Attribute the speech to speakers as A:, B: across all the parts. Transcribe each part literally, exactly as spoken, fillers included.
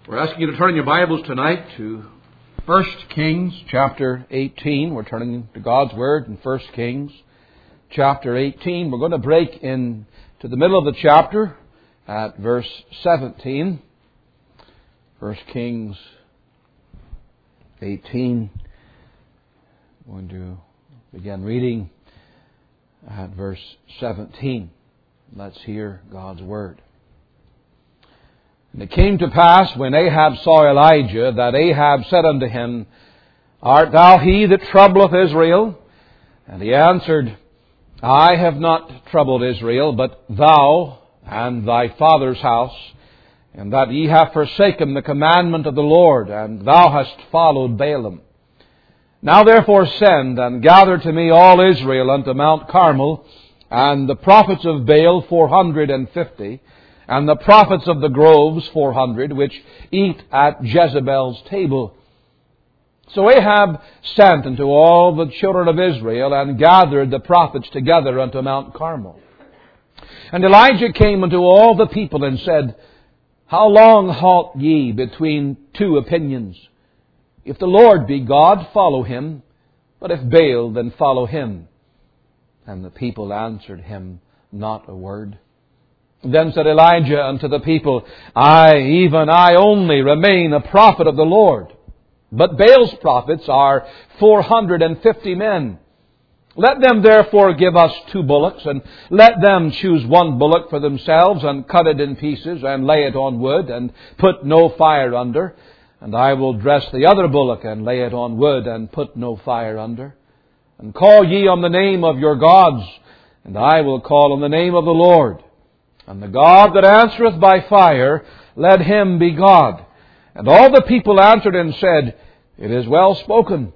A: We're asking you to turn your Bibles tonight to First Kings chapter eighteen. We're turning to God's Word in First Kings chapter eighteen. We're going to break in to the middle of the chapter at verse seventeen. First Kings eighteen. We're going to begin reading at verse seventeen. Let's hear God's Word. And it came to pass, when Ahab saw Elijah, that Ahab said unto him, Art thou he that troubleth Israel? And he answered, I have not troubled Israel, but thou and thy father's house, and that ye have forsaken the commandment of the Lord, and thou hast followed Baalim. Now therefore send and gather to me all Israel unto Mount Carmel, and the prophets of Baal four hundred and fifty, and the prophets of the groves four hundred, which eat at Jezebel's table. So Ahab sent unto all the children of Israel, and gathered the prophets together unto Mount Carmel. And Elijah came unto all the people, and said, How long halt ye between two opinions? If the Lord be God, follow him, but if Baal, then follow him. And the people answered him not a word. Then said Elijah unto the people, I, even I only, remain a prophet of the Lord. But Baal's prophets are four hundred and fifty men. Let them therefore give us two bullocks, and let them choose one bullock for themselves, and cut it in pieces, and lay it on wood, and put no fire under. And I will dress the other bullock, and lay it on wood, and put no fire under. And call ye on the name of your gods, and I will call on the name of the Lord. And the God that answereth by fire, let him be God. And all the people answered and said, It is well spoken.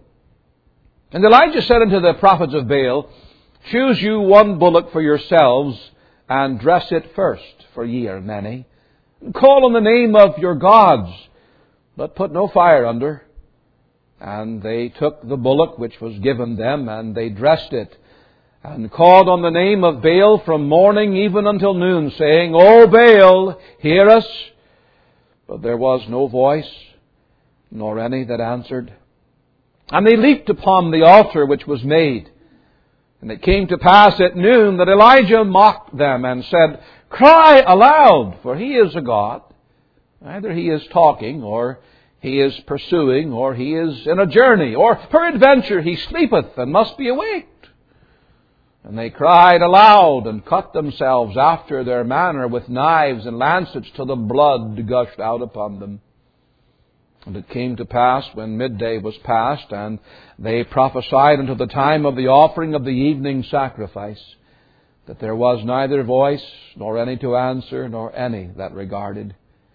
A: And Elijah said unto the prophets of Baal, Choose you one bullock for yourselves, and dress it first, for ye are many. And call on the name of your gods, but put no fire under. And they took the bullock which was given them, and they dressed it, and called on the name of Baal from morning even until noon, saying, O Baal, hear us. But there was no voice, nor any that answered. And they leaped upon the altar which was made. And it came to pass at noon that Elijah mocked them, and said, Cry aloud, for he is a God. Either he is talking, or he is pursuing, or he is in a journey, or peradventure he sleepeth and must be awake. And they cried aloud, and cut themselves after their manner with knives and lancets, till the blood gushed out upon them. And it came to pass, when midday was past, and they prophesied until the time of the offering of the evening sacrifice, that there was neither voice, nor any to answer, nor any that regarded.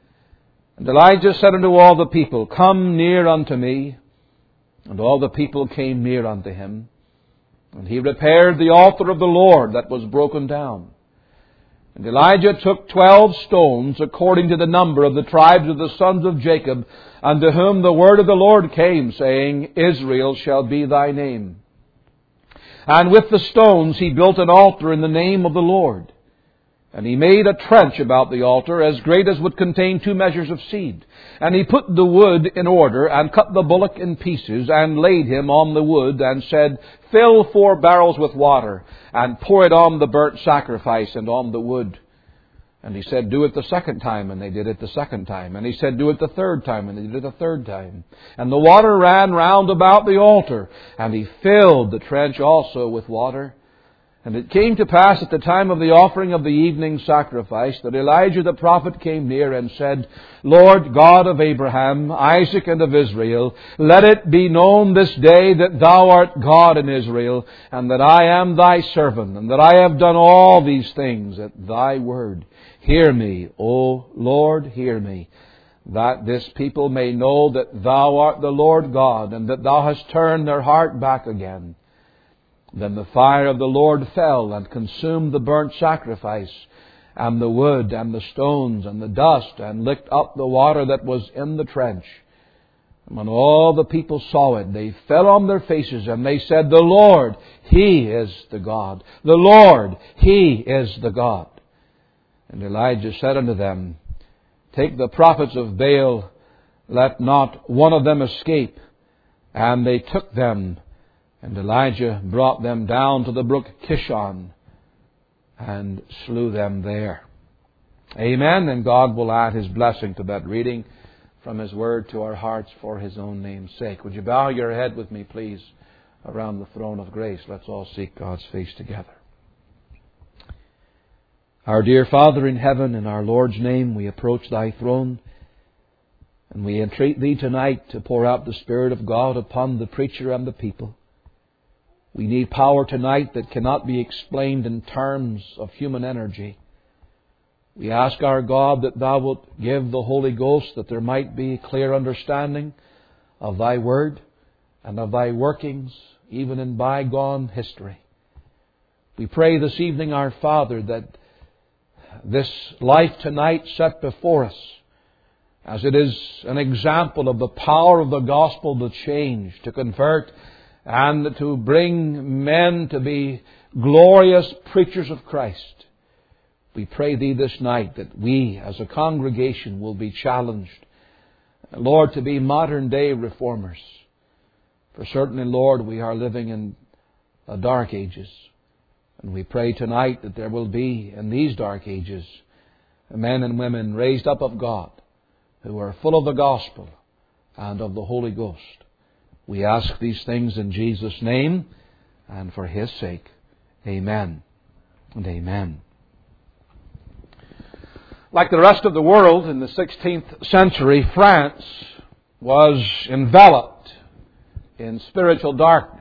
A: And Elijah said unto all the people, Come near unto me. And all the people came near unto him. And he repaired the altar of the Lord that was broken down. And Elijah took twelve stones, according to the number of the tribes of the sons of Jacob, unto whom the word of the Lord came, saying, Israel shall be thy name. And with the stones he built an altar in the name of the Lord. And he made a trench about the altar, as great as would contain two measures of seed. And he put the wood in order, and cut the bullock in pieces, and laid him on the wood, and said, Fill four barrels with water, and pour it on the burnt sacrifice and on the wood. And he said, Do it the second time, and they did it the second time. And he said, Do it the third time, and they did it the third time. And the water ran round about the altar, and he filled the trench also with water. And it came to pass at the time of the offering of the evening sacrifice, that Elijah the prophet came near and said, Lord God of Abraham, Isaac, and of Israel, let it be known this day that thou art God in Israel, and that I am thy servant, and that I have done all these things at thy word. Hear me, O Lord, hear me, that this people may know that thou art the Lord God, and that thou hast turned their heart back again. Then the fire of the Lord fell and consumed the burnt sacrifice, and the wood, and the stones, and the dust, and licked up the water that was in the trench. And when all the people saw it, they fell on their faces, and they said, The Lord, He is the God. The Lord, He is the God. And Elijah said unto them, Take the prophets of Baal let not one of them escape. And they took them, and Elijah brought them down to the brook Kishon, and slew them there. Amen. And God will add His blessing to that reading from His Word to our hearts for His own name's sake. Would you bow your head with me, please, around the throne of grace? Let's all seek God's face together. Our dear Father in heaven, in our Lord's name we approach Thy throne, and we entreat Thee tonight to pour out the Spirit of God upon the preacher and the people. We need power tonight that cannot be explained in terms of human energy. We ask our God that Thou wilt give the Holy Ghost that there might be clear understanding of Thy Word and of Thy workings, even in bygone history. We pray this evening, our Father, that this life tonight set before us, as it is an example of the power of the gospel to change, to convert, and to bring men to be glorious preachers of Christ. We pray Thee this night that we as a congregation will be challenged, Lord, to be modern day reformers. For certainly, Lord, we are living in a dark ages. And we pray tonight that there will be in these dark ages men and women raised up of God who are full of the gospel and of the Holy Ghost. We ask these things in Jesus' name and for His sake. Amen and amen. Like the rest of the world in the sixteenth century, France was enveloped in spiritual darkness.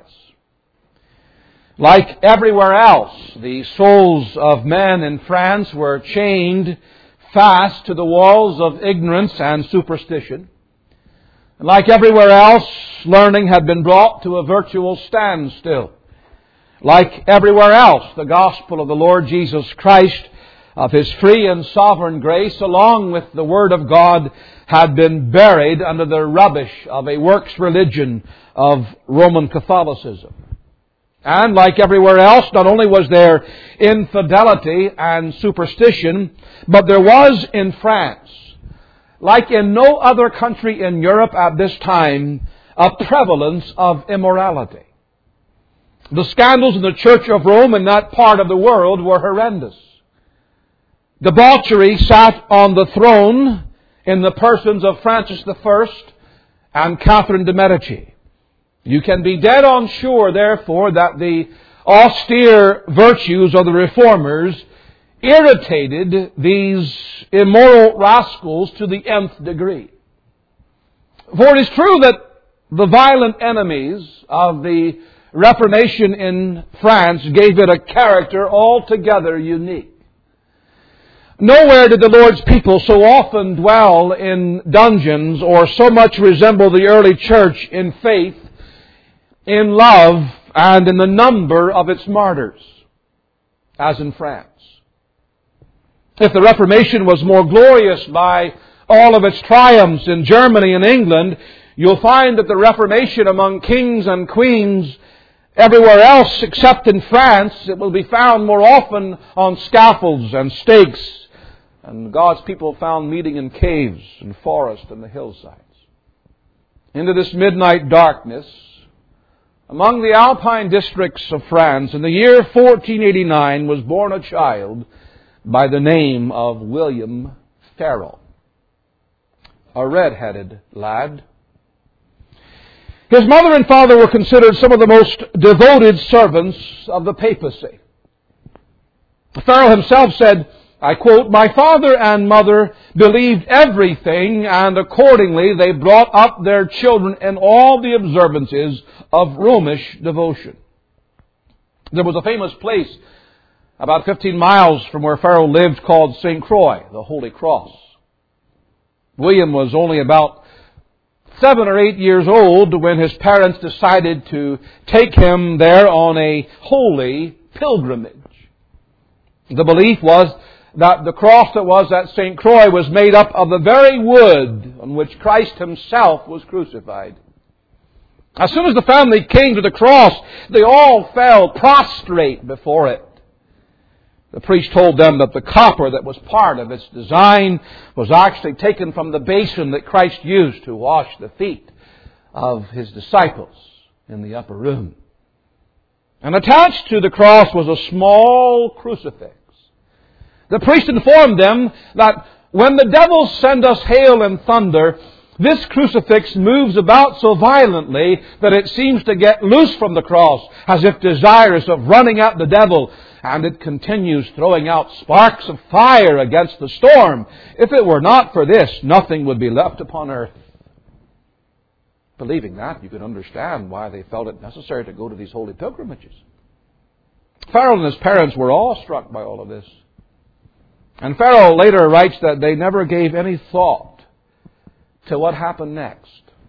A: Like everywhere else, the souls of men in France were chained fast to the walls of ignorance and superstition. And like everywhere else, learning had been brought to a virtual standstill. Like everywhere else, the gospel of the Lord Jesus Christ, of His free and sovereign grace, along with the Word of God, had been buried under the rubbish of a works religion of Roman Catholicism. And like everywhere else, not only was there infidelity and superstition, but there was in France, like in no other country in Europe at this time, a prevalence of immorality. The scandals in the Church of Rome in that part of the world were horrendous. Debauchery sat on the throne in the persons of Francis the First and Catherine de' Medici. You can be dead on sure, therefore, that the austere virtues of the Reformers irritated these immoral rascals to the nth degree. For it is true that the violent enemies of the Reformation in France gave it a character altogether unique. Nowhere did the Lord's people so often dwell in dungeons or so much resemble the early church in faith, in love, and in the number of its martyrs as in France. If the Reformation was more glorious by all of its triumphs in Germany and England, you'll find that the Reformation among kings and queens everywhere else except in France, it will be found more often on scaffolds and stakes, and God's people found meeting in caves and forests and the hillsides. Into this midnight darkness, among the Alpine districts of France, in the year fourteen eighty-nine, was born a child by the name of William Farel, a red-headed lad. His mother and father were considered some of the most devoted servants of the papacy. Farel himself said, I quote, "My father and mother believed everything, and accordingly they brought up their children in all the observances of Romish devotion." There was a famous place about fifteen miles from where Farel lived called Saint Croix, the Holy Cross. William was only about seven or eight years old when his parents decided to take him there on a holy pilgrimage. The belief was that the cross that was at Saint Croix was made up of the very wood on which Christ Himself was crucified. As soon as the family came to the cross, they all fell prostrate before it. The priest told them that the copper that was part of its design was actually taken from the basin that Christ used to wash the feet of His disciples in the upper room. And attached to the cross was a small crucifix. The priest informed them that when the devils send us hail and thunder, this crucifix moves about so violently that it seems to get loose from the cross, as if desirous of running at the devil, and it continues throwing out sparks of fire against the storm. If it were not for this, nothing would be left upon earth. Believing that, you could understand why they felt it necessary to go to these holy pilgrimages. Pharaoh and his parents were awestruck by all of this. And Pharaoh later writes that they never gave any thought to what happened next.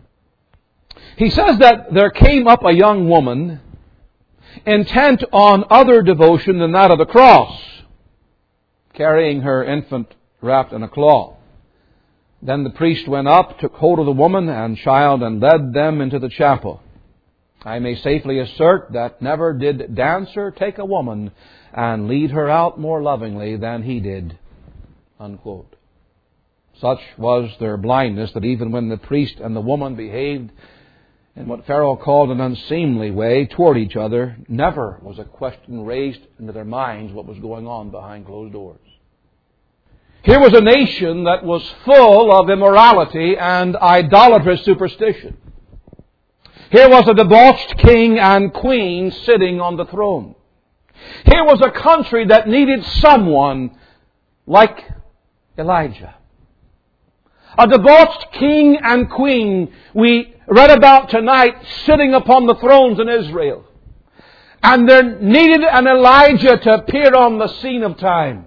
A: He says that there came up a young woman intent on other devotion than that of the cross, carrying her infant wrapped in a cloth. Then the priest went up, took hold of the woman and child, and led them into the chapel. I may safely assert that never did dancer take a woman and lead her out more lovingly than he did. Unquote. Such was their blindness that even when the priest and the woman behaved in what Pharaoh called an unseemly way toward each other, never was a question raised into their minds what was going on behind closed doors. Here was a nation that was full of immorality and idolatrous superstition. Here was a debauched king and queen sitting on the throne. Here was a country that needed someone like Elijah. A debauched king and queen we read about tonight sitting upon the thrones in Israel. And there needed an Elijah to appear on the scene of time.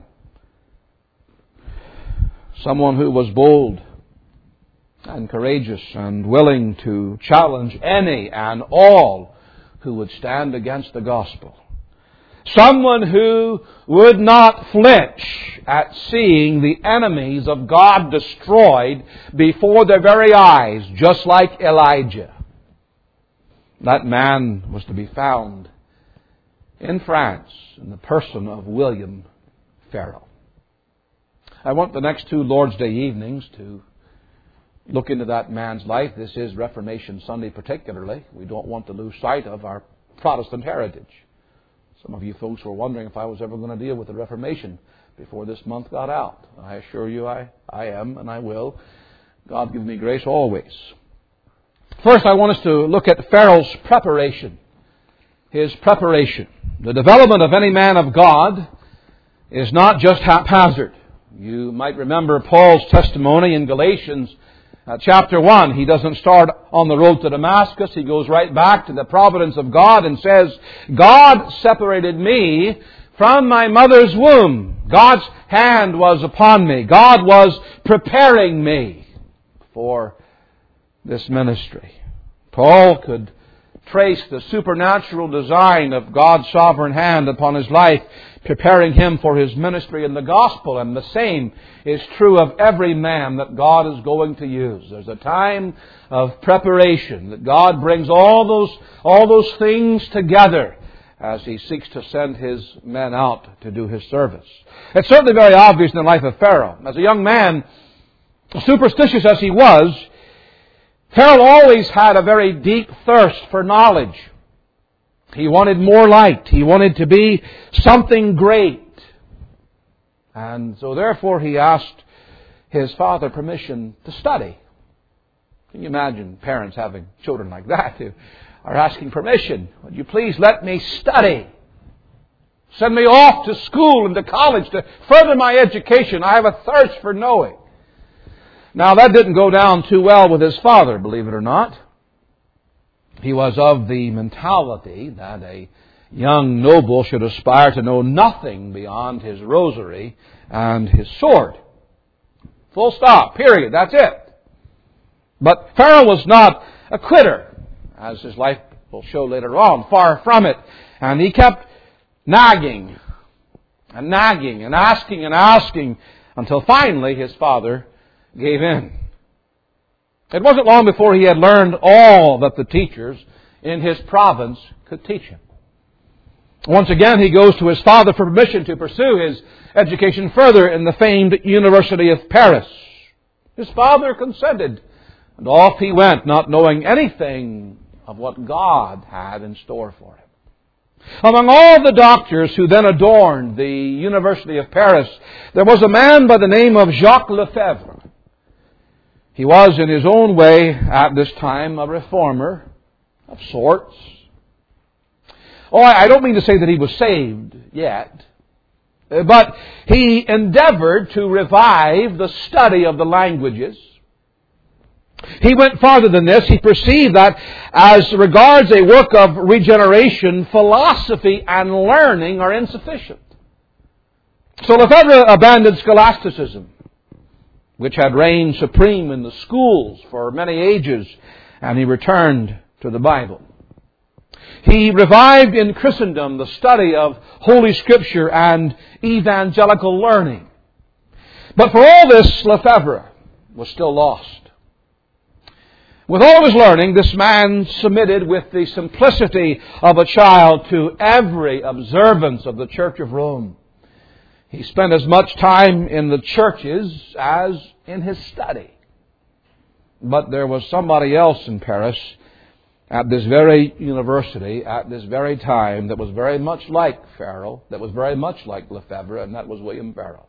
A: Someone who was bold and courageous and willing to challenge any and all who would stand against the gospel. Someone who would not flinch at seeing the enemies of God destroyed before their very eyes, just like Elijah. That man was to be found in France in the person of William Farel. I want the next two Lord's Day evenings to look into that man's life. This is Reformation Sunday particularly. We don't want to lose sight of our Protestant heritage. Some of you folks were wondering if I was ever going to deal with the Reformation before this month got out. I assure you I, I am and I will. God give me grace always. First, I want us to look at Farel's preparation. His preparation. The development of any man of God is not just haphazard. You might remember Paul's testimony in Galatians uh, chapter one. He doesn't start on the road to Damascus. He goes right back to the providence of God and says, God separated me from my mother's womb. God's hand was upon me. God was preparing me for this ministry. Paul could trace the supernatural design of God's sovereign hand upon his life, preparing him for his ministry in the gospel. And the same is true of every man that God is going to use. There's a time of preparation that God brings all those, all those things together as He seeks to send His men out to do His service. It's certainly very obvious in the life of Pharaoh. As a young man, superstitious as he was, Pharaoh always had a very deep thirst for knowledge. He wanted more light. He wanted to be something great. And so therefore he asked his father permission to study. Can you imagine parents having children like that who are asking permission? Would you please let me study? Send me off to school and to college to further my education. I have a thirst for knowing. Now, that didn't go down too well with his father, believe it or not. He was of the mentality that a young noble should aspire to know nothing beyond his rosary and his sword. Full stop, period, that's it. But Pharaoh was not a quitter, as his life will show later on, far from it. And he kept nagging and nagging and asking and asking until finally his father gave in. It wasn't long before he had learned all that the teachers in his province could teach him. Once again, he goes to his father for permission to pursue his education further in the famed University of Paris. His father consented, and off he went, not knowing anything of what God had in store for him. Among all the doctors who then adorned the University of Paris, there was a man by the name of Jacques Lefebvre. He was, in his own way, at this time, a reformer of sorts. Oh, I don't mean to say that he was saved yet, but he endeavored to revive the study of the languages. He went farther than this. He perceived that as regards a work of regeneration, philosophy and learning are insufficient. So Lefebvre abandoned scholasticism, which had reigned supreme in the schools for many ages, and he returned to the Bible. He revived in Christendom the study of Holy Scripture and evangelical learning. But for all this, Lefebvre was still lost. With all of his learning, this man submitted with the simplicity of a child to every observance of the Church of Rome. He spent as much time in the churches as in his study. But there was somebody else in Paris at this very university, at this very time, that was very much like Farel, that was very much like Lefebvre, and that was William Farel.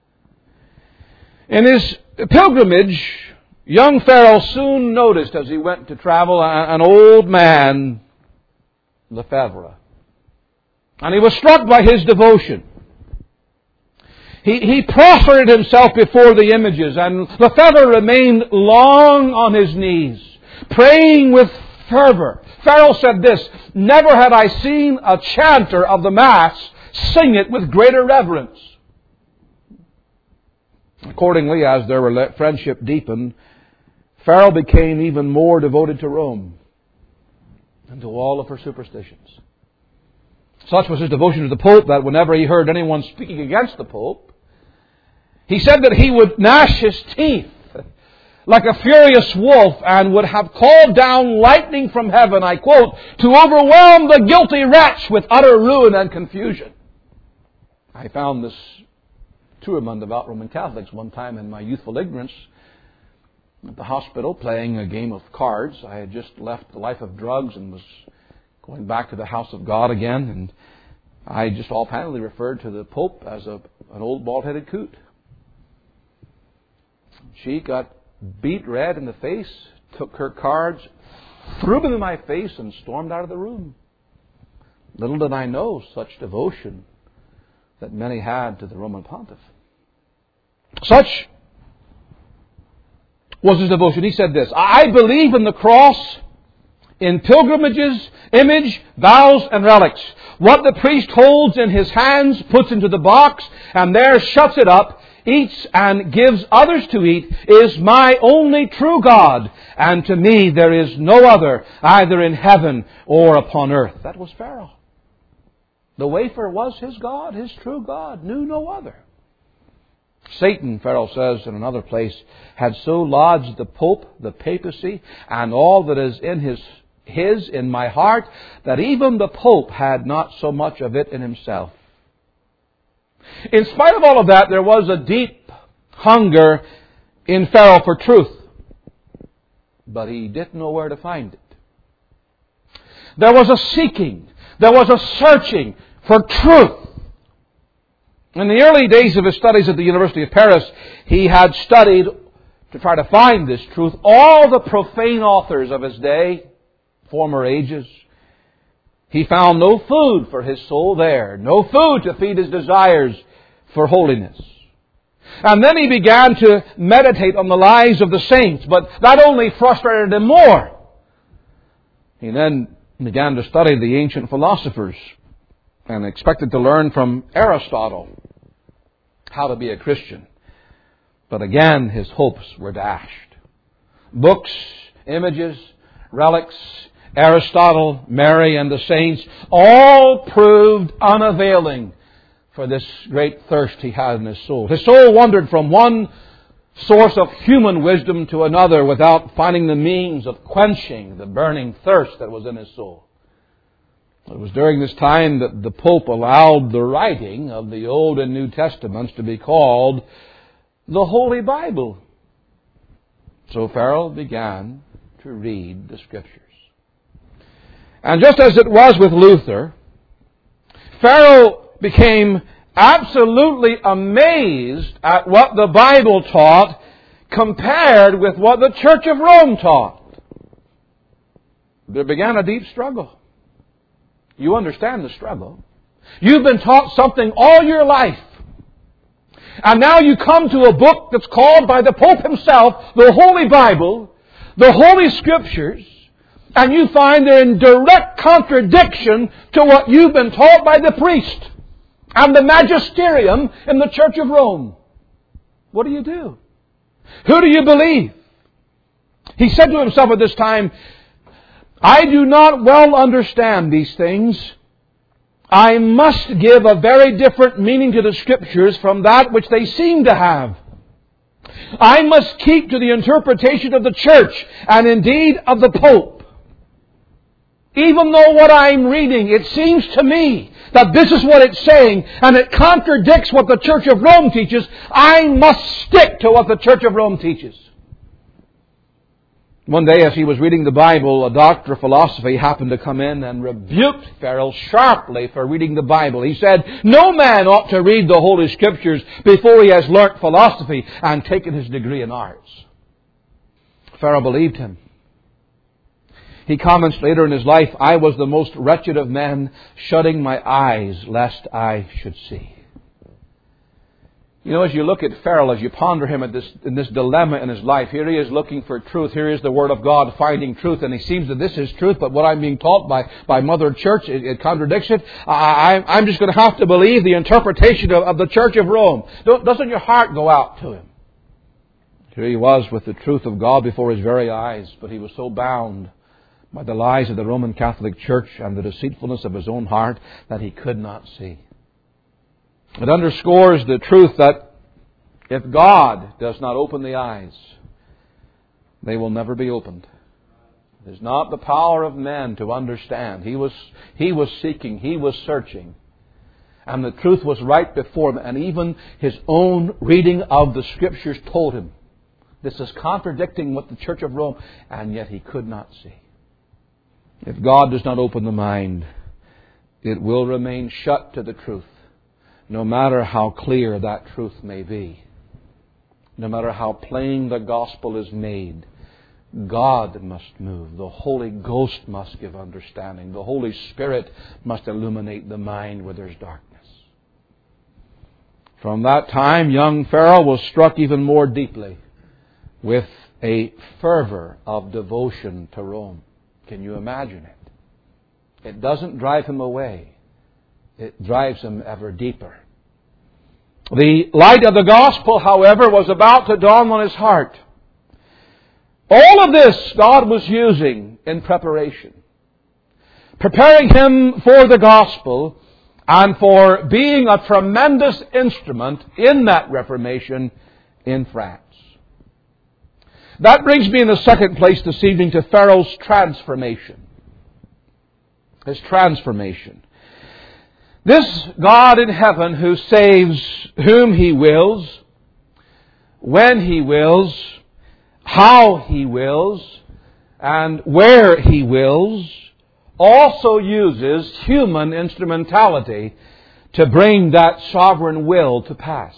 A: In his pilgrimage, young Farel soon noticed as he went to travel an old man, Lefebvre. And he was struck by his devotion. He, he prostrated himself before the images, and Lefebvre remained long on his knees, praying with fervor. Farel said this, "Never had I seen a chanter of the Mass sing it with greater reverence." Accordingly, as their friendship deepened, Farel became even more devoted to Rome and to all of her superstitions. Such was his devotion to the Pope that whenever he heard anyone speaking against the Pope, he said that he would gnash his teeth like a furious wolf and would have called down lightning from heaven, I quote, to overwhelm the guilty wretch with utter ruin and confusion. I found this true among devout Roman Catholics one time in my youthful ignorance at the hospital playing a game of cards. I had just left the life of drugs and was going back to the house of God again, and I just offhandedly referred to the Pope as a, an old bald-headed coot. She got beat red in the face, took her cards, threw them in my face, and stormed out of the room. Little did I know such devotion that many had to the Roman Pontiff. Such was his devotion. He said this, "I believe in the cross, in pilgrimages, image, vows, and relics. What the priest holds in his hands, puts into the box, and there shuts it up, eats and gives others to eat, is my only true God, and to me there is no other, either in heaven or upon earth." That was Farel. The wafer was his God, his true God, knew no other. Satan, Farel says in another place, had so lodged the Pope, the papacy, and all that is in his, his in my heart, that even the Pope had not so much of it in himself. In spite of all of that, there was a deep hunger in Farel for truth. But he didn't know where to find it. There was a seeking, there was a searching for truth. In the early days of his studies at the University of Paris, he had studied, to try to find this truth, all the profane authors of his day, former ages. He found no food for his soul there, no food to feed his desires for holiness. And then he began to meditate on the lives of the saints, but that only frustrated him more. He then began to study the ancient philosophers and expected to learn from Aristotle how to be a Christian. But again, his hopes were dashed. Books, images, relics, Aristotle, Mary, and the saints all proved unavailing for this great thirst he had in his soul. His soul wandered from one source of human wisdom to another without finding the means of quenching the burning thirst that was in his soul. It was during this time that the Pope allowed the writing of the Old and New Testaments to be called the Holy Bible. So Farel began to read the Scriptures. And just as it was with Luther, Farel became absolutely amazed at what the Bible taught compared with what the Church of Rome taught. There began a deep struggle. You understand the struggle. You've been taught something all your life. And now you come to a book that's called by the Pope himself the Holy Bible, the Holy Scriptures, and you find they're in direct contradiction to what you've been taught by the priest and the magisterium in the Church of Rome. What do you do? Who do you believe? He said to himself at this time, I do not well understand these things. I must give a very different meaning to the Scriptures from that which they seem to have. I must keep to the interpretation of the Church and indeed of the Pope. Even though what I'm reading, it seems to me that this is what it's saying and it contradicts what the Church of Rome teaches, I must stick to what the Church of Rome teaches. One day as he was reading the Bible, a doctor of philosophy happened to come in and rebuked Farel sharply for reading the Bible. He said, no man ought to read the Holy Scriptures before he has learnt philosophy and taken his degree in arts. Farel believed him. He comments later in his life, I was the most wretched of men, shutting my eyes lest I should see. You know, as you look at Farel, as you ponder him at this, in this dilemma in his life, here he is looking for truth. Here is the Word of God finding truth. And he seems that this is truth, but what I'm being taught by, by Mother Church, it, it contradicts it. I, I'm just going to have to believe the interpretation of, of the Church of Rome. Don't, doesn't your heart go out to him? Here he was with the truth of God before his very eyes, but he was so bound by the lies of the Roman Catholic Church and the deceitfulness of his own heart that he could not see. It underscores the truth that if God does not open the eyes, they will never be opened. It is not the power of men to understand. He was, he was seeking, he was searching. And the truth was right before him. And even his own reading of the Scriptures told him, this is contradicting what the Church of Rome, and yet he could not see. If God does not open the mind, it will remain shut to the truth, no matter how clear that truth may be. No matter how plain the gospel is made, God must move. The Holy Ghost must give understanding. The Holy Spirit must illuminate the mind where there's darkness. From that time, young Farel was struck even more deeply with a fervor of devotion to Rome. Can you imagine it? It doesn't drive him away. It drives him ever deeper. The light of the gospel, however, was about to dawn on his heart. All of this God was using in preparation. Preparing him for the gospel and for being a tremendous instrument in that Reformation in France. That brings me in the second place this evening to Farel's transformation. His transformation. This God in heaven who saves whom He wills, when He wills, how He wills, and where He wills, also uses human instrumentality to bring that sovereign will to pass.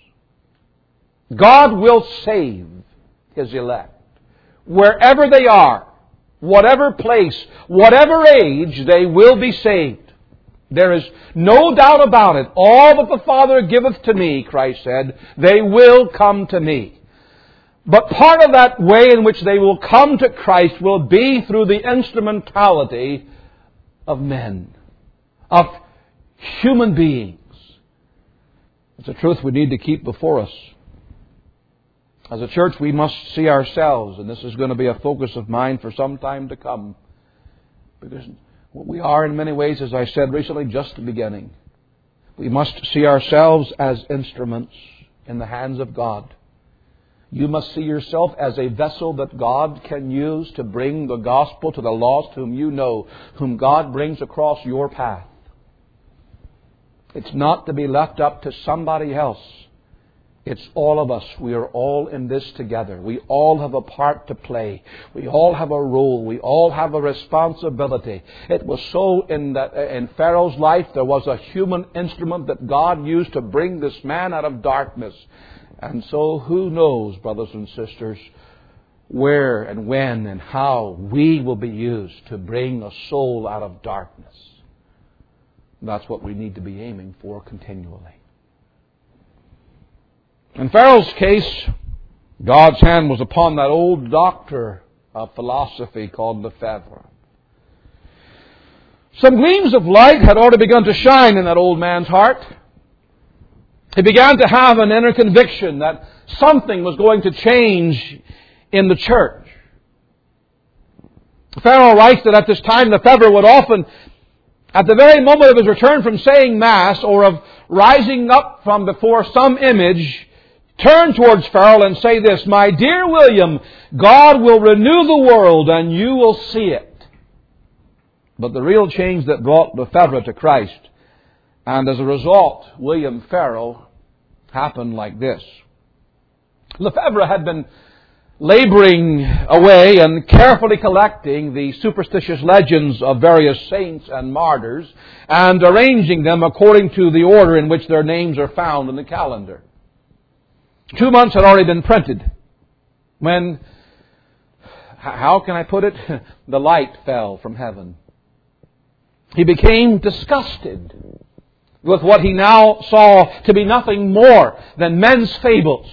A: God will save His elect. Wherever they are, whatever place, whatever age, they will be saved. There is no doubt about it. All that the Father giveth to me, Christ said, they will come to me. But part of that way in which they will come to Christ will be through the instrumentality of men, of human beings. It's a truth we need to keep before us. As a church, we must see ourselves, and this is going to be a focus of mine for some time to come, because we are in many ways, as I said recently, just the beginning. We must see ourselves as instruments in the hands of God, You must see yourself as a vessel that God can use to bring the gospel to the lost whom you know, whom God brings across your path. It's not to be left up to somebody else. It's all of us. We are all in this together. We all have a part to play. We all have a role. We all have a responsibility. It was so in that in Pharaoh's life, there was a human instrument that God used to bring this man out of darkness. And so who knows, brothers and sisters, where and when and how we will be used to bring a soul out of darkness. That's what we need to be aiming for continually. In Pharaoh's case, God's hand was upon that old doctor of philosophy called Lefebvre. Some gleams of light had already begun to shine in that old man's heart. He began to have an inner conviction that something was going to change in the church. Pharaoh writes that at this time Lefebvre would often, at the very moment of his return from saying Mass or of rising up from before some image, turn towards Pharaoh and say this, "My dear William, God will renew the world and you will see it." But the real change that brought Lefebvre to Christ, and as a result, William Pharaoh, happened like this. Lefebvre had been laboring away and carefully collecting the superstitious legends of various saints and martyrs and arranging them according to the order in which their names are found in the calendar. Two months had already been printed when, how can I put it, the light fell from heaven. He became disgusted with what he now saw to be nothing more than men's fables,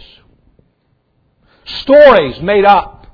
A: stories made up.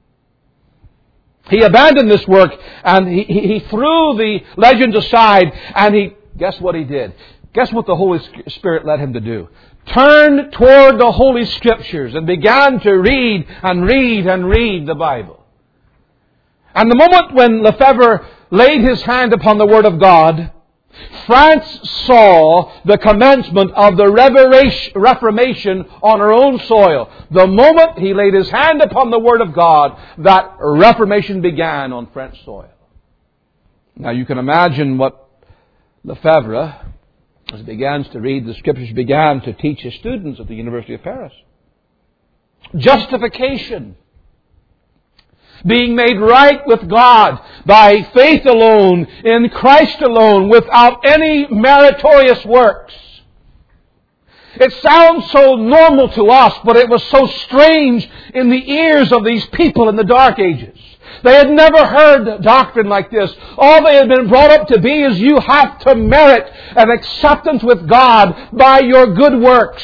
A: He abandoned this work and he, he, he threw the legends aside and he, guess what he did? Guess what the Holy Spirit led him to do? Turned toward the Holy Scriptures and began to read and read and read the Bible. And the moment when Lefebvre laid his hand upon the Word of God, France saw the commencement of the Reformation on her own soil. The moment he laid his hand upon the Word of God, that Reformation began on French soil. Now you can imagine what Lefebvre, as he begins to read the Scriptures, began to teach his students at the University of Paris. Justification. Being made right with God by faith alone, in Christ alone, without any meritorious works. It sounds so normal to us, but it was so strange in the ears of these people in the Dark Ages. They had never heard doctrine like this. All they had been brought up to be is you have to merit an acceptance with God by your good works.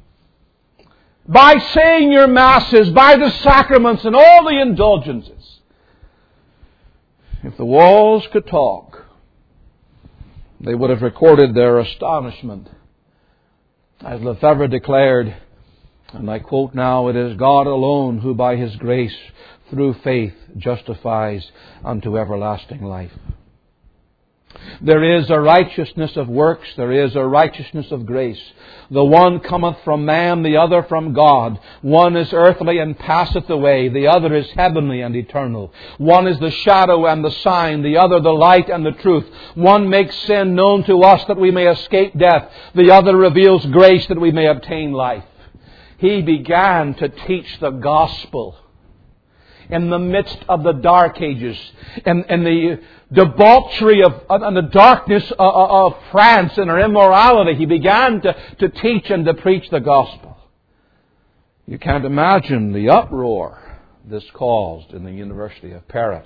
A: By saying your masses, by the sacraments and all the indulgences. If the walls could talk, they would have recorded their astonishment. As Lefebvre declared, and I quote now, "It is God alone who by His grace through faith justifies unto everlasting life." There is a righteousness of works, there is a righteousness of grace. The one cometh from man, the other from God. One is earthly and passeth away, the other is heavenly and eternal. One is the shadow and the sign, the other the light and the truth. One makes sin known to us that we may escape death, the other reveals grace that we may obtain life. He began to teach the gospel in the midst of the Dark Ages, in, in the debauchery of and the darkness of, of France and her immorality. He began to, to teach and to preach the gospel. You can't imagine the uproar this caused in the University of Paris.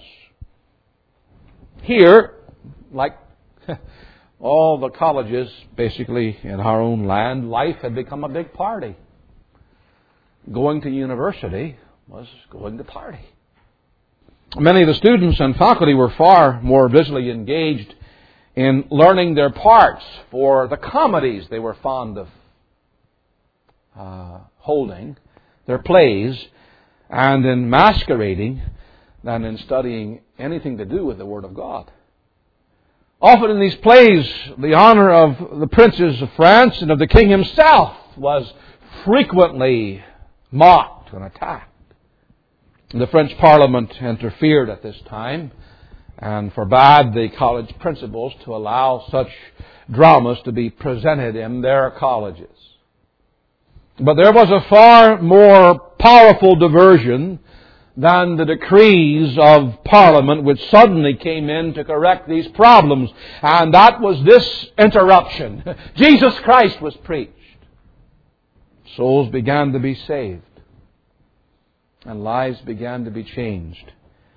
A: Here, like all the colleges basically in our own land, life had become a big party. Going to university was going to party. Many of the students and faculty were far more visually engaged in learning their parts for the comedies they were fond of uh, holding, their plays, and in masquerading than in studying anything to do with the Word of God. Often in these plays, the honor of the princes of France and of the king himself was frequently mocked and attacked. The French Parliament interfered at this time and forbade the college principals to allow such dramas to be presented in their colleges. But there was a far more powerful diversion than the decrees of Parliament, which suddenly came in to correct these problems. And that was this interruption. Jesus Christ was preached. Souls began to be saved. And lives began to be changed.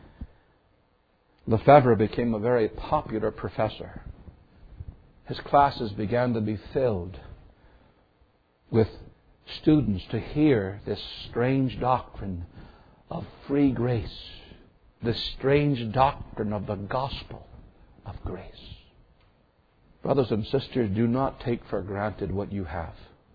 A: Lefebvre became a very popular professor. His classes began to be filled with students to hear this strange doctrine of free grace, this strange doctrine of the gospel of grace. Brothers and sisters, do not take for granted what you have.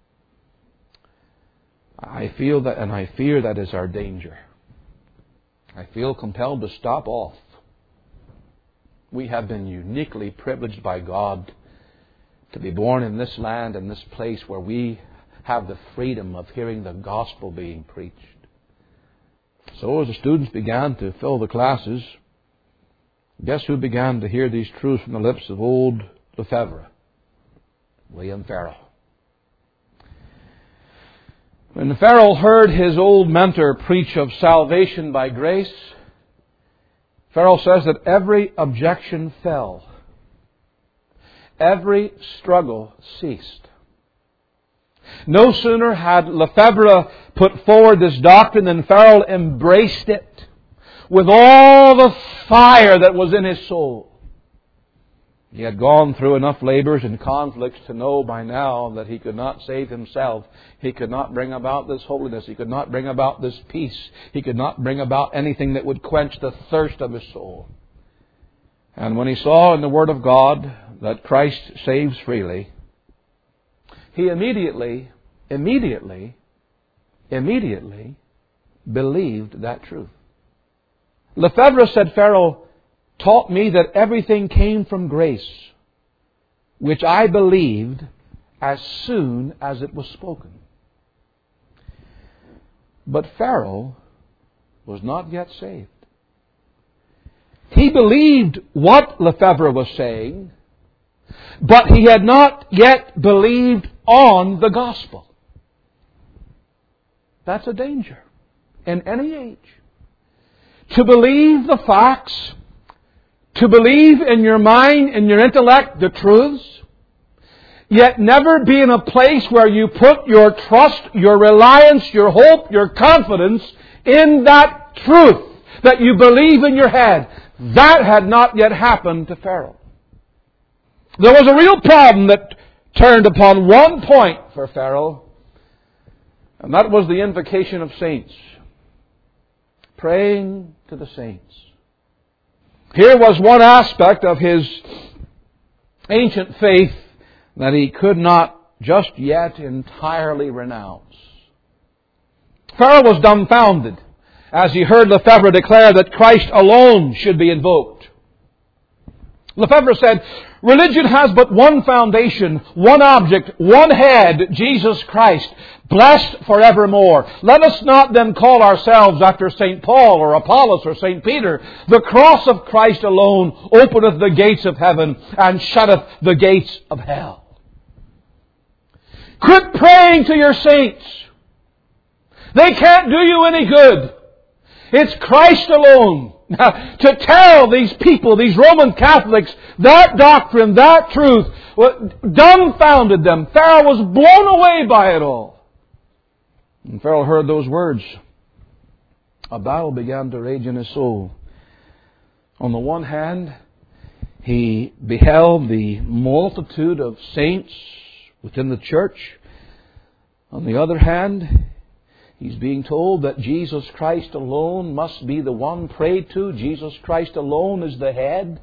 A: I feel that, and I fear that is our danger. I feel compelled to stop off. We have been uniquely privileged by God to be born in this land and this place where we have the freedom of hearing the gospel being preached. So as the students began to fill the classes, guess who began to hear these truths from the lips of old Lefebvre? William Farel. When Farel heard his old mentor preach of salvation by grace, Farel says that every objection fell. Every struggle ceased. No sooner had Lefebvre put forward this doctrine than Farel embraced it with all the fire that was in his soul. He had gone through enough labors and conflicts to know by now that he could not save himself. He could not bring about this holiness. He could not bring about this peace. He could not bring about anything that would quench the thirst of his soul. And when he saw in the Word of God that Christ saves freely, he immediately, immediately, immediately believed that truth. Lefebvre, said Farel, taught me that everything came from grace, which I believed as soon as it was spoken. But Farel was not yet saved. He believed what Lefebvre was saying, but he had not yet believed on the gospel. That's a danger in any age. To believe the facts, to believe in your mind, in your intellect, the truths, yet never be in a place where you put your trust, your reliance, your hope, your confidence in that truth that you believe in your head. That had not yet happened to Farel. There was a real problem that turned upon one point for Farel, and that was the invocation of saints. Praying to the saints. Here was one aspect of his ancient faith that he could not just yet entirely renounce. Farel was dumbfounded as he heard Lefebvre declare that Christ alone should be invoked. Lefebvre said, religion has but one foundation, one object, one head, Jesus Christ, blessed forevermore. Let us not then call ourselves after Saint Paul or Apollos or Saint Peter. The cross of Christ alone openeth the gates of heaven and shutteth the gates of hell. Quit praying to your saints. They can't do you any good. It's Christ alone. Now, to tell these people, these Roman Catholics, that doctrine, that truth, dumbfounded them. Farel was blown away by it all. And Farel heard those words. A battle began to rage in his soul. On the one hand, he beheld the multitude of saints within the church. On the other hand, he's being told that Jesus Christ alone must be the one prayed to. Jesus Christ alone is the head.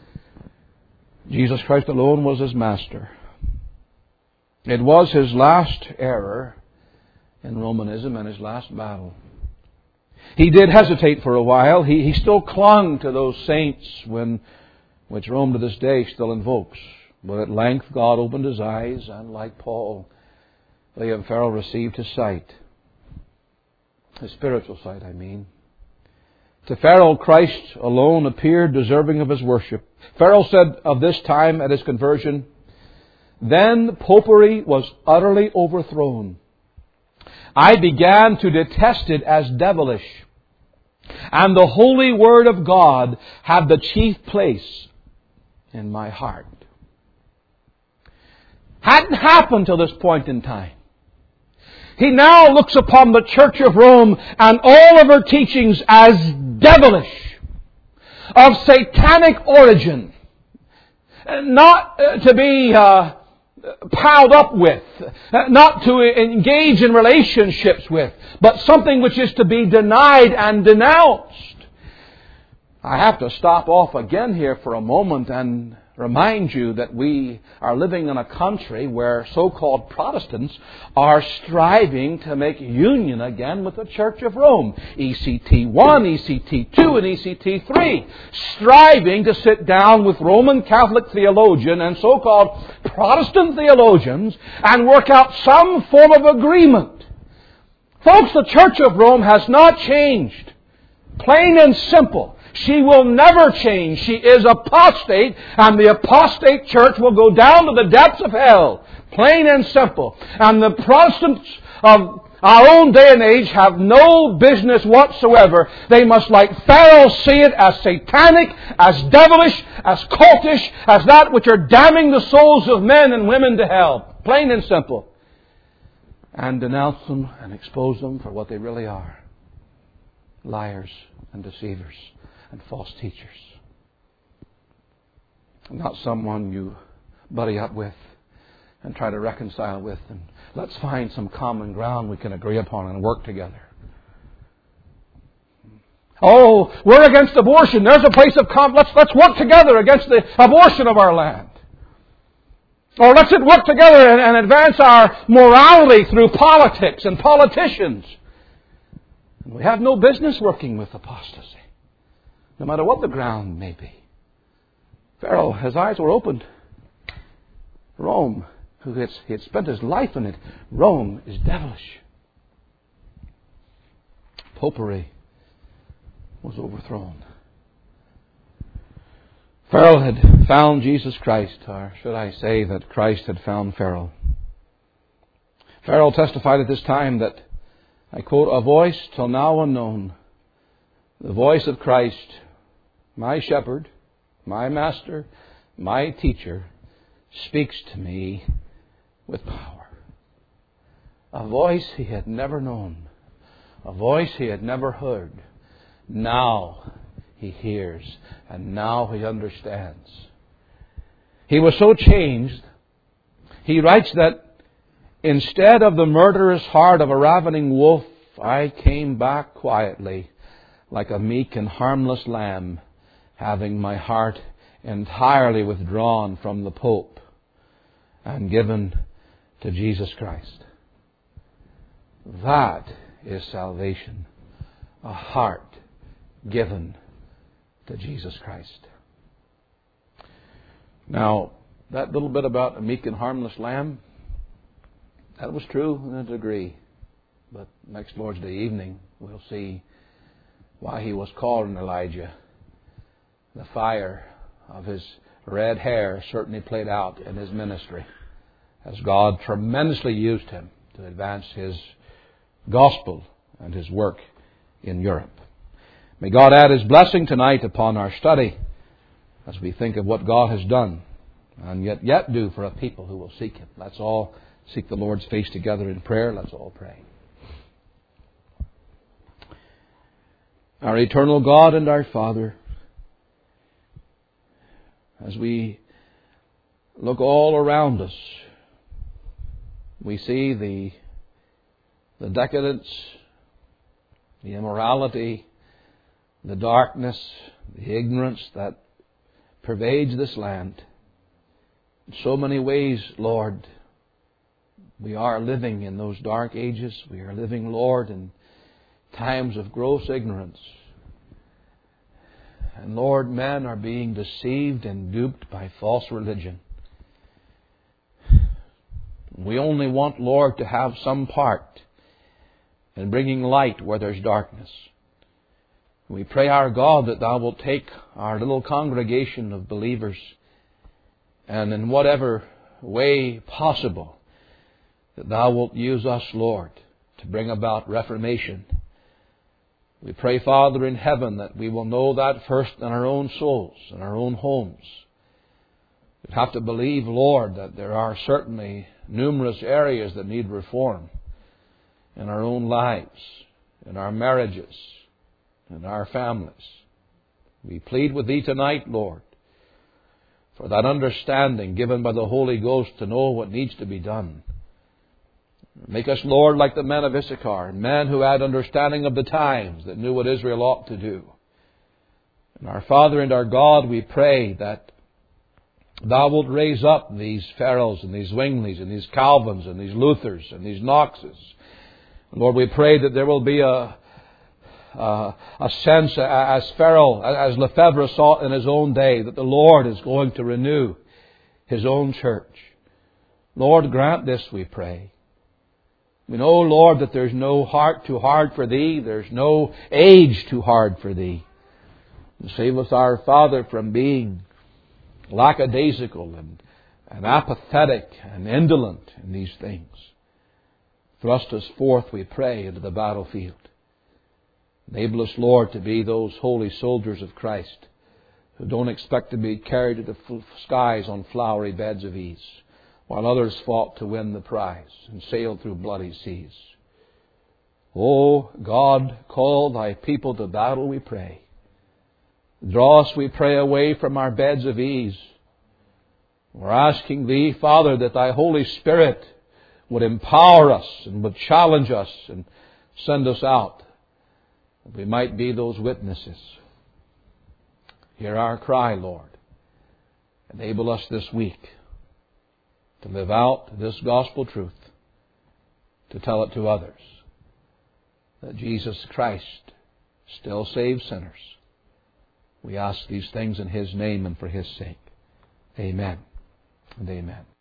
A: Jesus Christ alone was his master. It was his last error in Romanism and his last battle. He did hesitate for a while. He, he still clung to those saints when, which Rome to this day still invokes. But at length God opened his eyes, and like Paul, William Farel received his sight. The spiritual side, I mean. To Farel, Christ alone appeared deserving of his worship. Farel said of this time at his conversion, "Then popery was utterly overthrown. I began to detest it as devilish, and the holy word of God had the chief place in my heart." Hadn't happened till this point in time. He now looks upon the Church of Rome and all of her teachings as devilish, of satanic origin, not to be uh, piled up with, not to engage in relationships with, but something which is to be denied and denounced. I have to stop off again here for a moment and remind you that we are living in a country where so-called Protestants are striving to make union again with the Church of Rome. E C T one, E C T two, and E C T three. Striving to sit down with Roman Catholic theologian and so-called Protestant theologians and work out some form of agreement. Folks, the Church of Rome has not changed. Plain and simple. She will never change. She is apostate, and the apostate church will go down to the depths of hell. Plain and simple. And the Protestants of our own day and age have no business whatsoever. They must, like Pharaoh, see it as satanic, as devilish, as cultish, as that which are damning the souls of men and women to hell. Plain and simple. And denounce them and expose them for what they really are. Liars and deceivers and false teachers. Not someone you buddy up with and try to reconcile with, and let's find some common ground we can agree upon and work together. Oh, we're against abortion. There's a place of com- let's let's work together against the abortion of our land. Or let's work together and, and advance our morality through politics and politicians. And we have no business working with apostasy, no matter what the ground may be. Pharaoh, his eyes were opened. Rome, who had, he had spent his life in it, Rome is devilish. Popery was overthrown. Pharaoh had found Jesus Christ, or should I say that Christ had found Pharaoh. Pharaoh testified at this time that, I quote, "A voice till now unknown, the voice of Christ, my shepherd, my master, my teacher, speaks to me with power." A voice he had never known, a voice he had never heard. Now he hears, and now he understands. He was so changed, he writes that, "Instead of the murderous heart of a ravening wolf, I came back quietly, like a meek and harmless lamb, having my heart entirely withdrawn from the Pope and given to Jesus Christ." That is salvation. A heart given to Jesus Christ. Now, that little bit about a meek and harmless lamb, that was true in a degree. But next Lord's Day evening, we'll see why he was called an Elijah. The fire of his red hair certainly played out in his ministry, as God tremendously used him to advance his gospel and his work in Europe. May God add his blessing tonight upon our study as we think of what God has done and yet yet do for a people who will seek him. Let's all seek the Lord's face together in prayer. Let's all pray. Our eternal God and our Father, as we look all around us, we see the, the decadence, the immorality, the darkness, the ignorance that pervades this land. In so many ways, Lord, we are living in those dark ages. We are living, Lord, in times of gross ignorance. And Lord, men are being deceived and duped by false religion. We only want, Lord, to have some part and bringing light where there's darkness. We pray, our God, that Thou wilt take our little congregation of believers and in whatever way possible, that Thou wilt use us, Lord, to bring about reformation. We pray, Father in heaven, that we will know that first in our own souls, in our own homes. We have to believe, Lord, that there are certainly numerous areas that need reform in our own lives, in our marriages, in our families. We plead with Thee tonight, Lord, for that understanding given by the Holy Ghost to know what needs to be done. Make us, Lord, like the men of Issachar, men who had understanding of the times, that knew what Israel ought to do. And our Father and our God, we pray that Thou wilt raise up these Farrells and these Zwinglys and these Calvins and these Luthers and these Knoxes. And Lord, we pray that there will be a uh, a sense, as Farrell, as Lefebvre saw in his own day, that the Lord is going to renew His own church. Lord, grant this, we pray. We know, Lord, that there's no heart too hard for Thee. There's no age too hard for Thee. And save us, our Father, from being lackadaisical and, and apathetic and indolent in these things. Thrust us forth, we pray, into the battlefield. Enable us, Lord, to be those holy soldiers of Christ who don't expect to be carried to the skies on flowery beds of ease, while others fought to win the prize and sailed through bloody seas. O God, call Thy people to battle, we pray. Draw us, we pray, away from our beds of ease. We're asking Thee, Father, that Thy Holy Spirit would empower us and would challenge us and send us out, that we might be those witnesses. Hear our cry, Lord. Enable us this week to live out this gospel truth, to tell it to others, that Jesus Christ still saves sinners. We ask these things in His name and for His sake. Amen and amen.